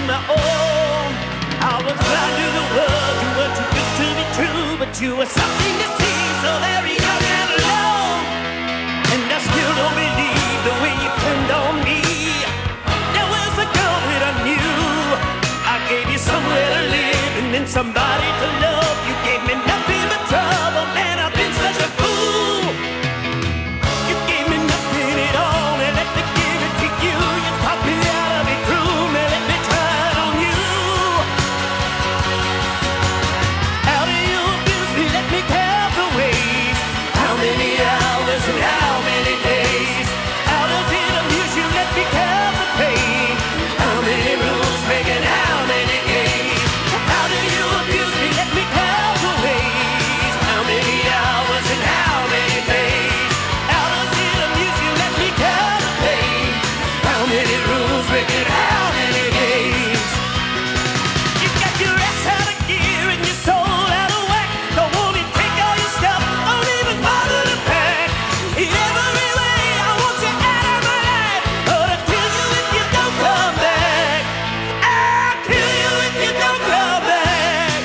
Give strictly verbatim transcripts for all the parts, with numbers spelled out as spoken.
my own. I was blind to the world, you were too good to be true, but you were something to see, so very young and alone. And I still don't believe the way you turned on me. There was a girl that I knew. I gave you somewhere to live and then somebody to love. You gave me nothing but trouble, man, I've been such a fool. You gave me nothing at all and let me give it to you. You taught me how to be true, man, let me try it on you. How do you abuse me, let me count the ways. How many hours and how many days? How does it amuse you, let me count the pain. How many rules making how many games? How do you abuse me, let me count the ways. How many hours and how many days? How does it amuse you, let me count the pain. How many rules making how many games? You got your ass out of gear and your soul out of whack. Don't want to take all your stuff, don't even bother to pack. In every way I want you out of my life, but I'll kill you if you don't come back. I'll kill you if you don't come back.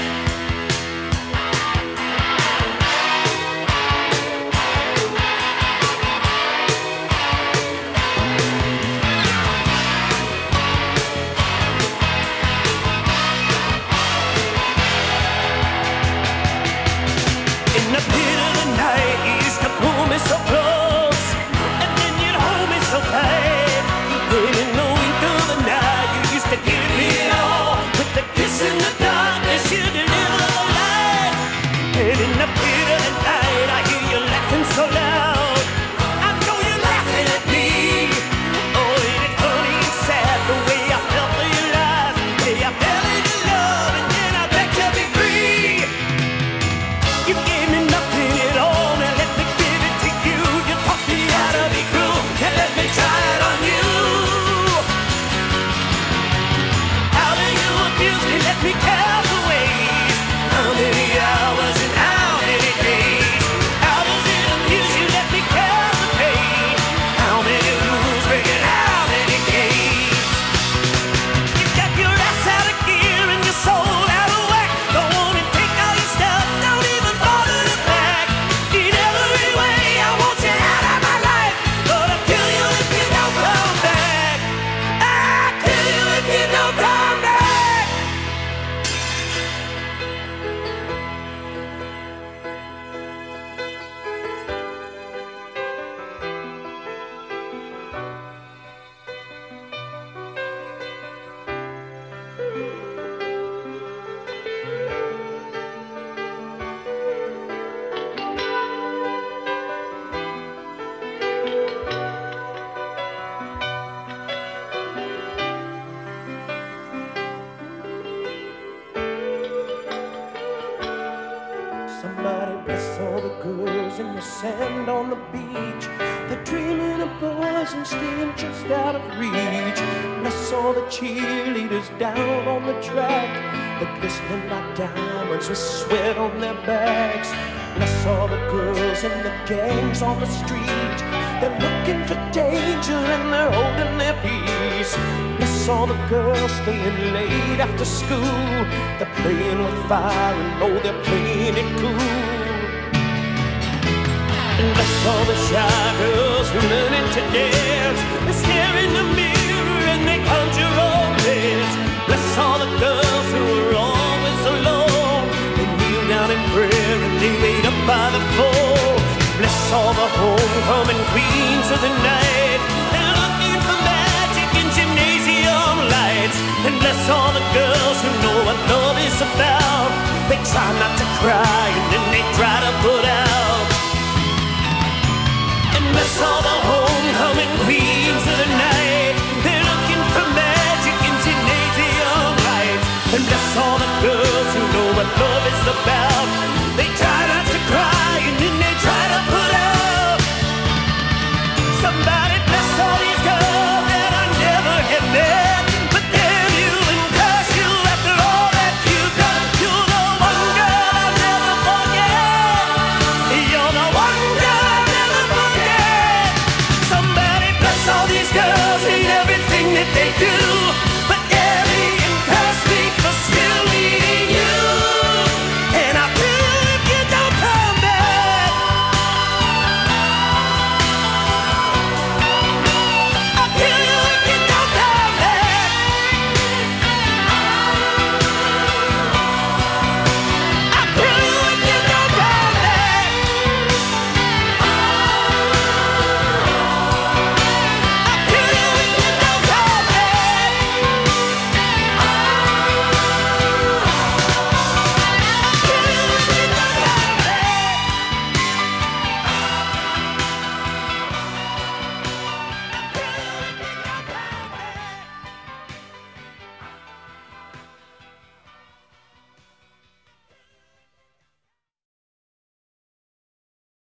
In the pit of the night, you used to pull me so close, and then you'd hold me so tight. Then in the wink of the night, you used to give me it all. With the kiss in the darkness, you deliver the light. And in the pit of the night, I hear you laughing so loud. I know you're laughing at me. Oh, ain't it funny and sad the way I felt for your lies? Hey, I fell into love and then I begged you to be free. You gave me nothing at all, now let me give it to you. You taught me how to be cruel, and let me try it on you. How do you abuse me, let me count the ways. How many hours and how many days? How does it amuse you, let me count the pain. How many rules breaking how many games? You got your ass out of gear and your soul out of whack. Don't wanna take all your stuff, don't even bother to pack. In every way I want you out of my life, but I'll kill you if you don't come back. I'll kill you if you don't come back. Somebody bless all the girls in the sand on the beach. They're dreaming of boys and staying just out of reach. Bless all the cheerleaders down on the track. They're glistening like diamonds with sweat on their backs. Bless all the girls and the gangs on the street. They're looking for danger and they're holding their peace. Bless all the girls staying late after school. They're playing with fire and know they're playing it cool. And bless all the shy girls who learning to dance. They stare in the mirror and they conjure romance. Bless all the girls who are always alone. They kneel down in prayer and they wait up by the phone. Bless all the homecoming queens of the night. They're looking for magic in gymnasium lights. And bless all the girls who know what love is about. They try not to cry and then they try to put out. And bless all the homecoming queens of the night. They're looking for magic in gymnasium lights. And bless all the girls who know what love is about. They try not to cry and then they try to put out. Somebody bless all these girls that I never have met. But damn you and curse you after all that you've done. You're the one girl I'll never forget. You're the one girl I'll never forget. Somebody bless all these girls and everything that they do.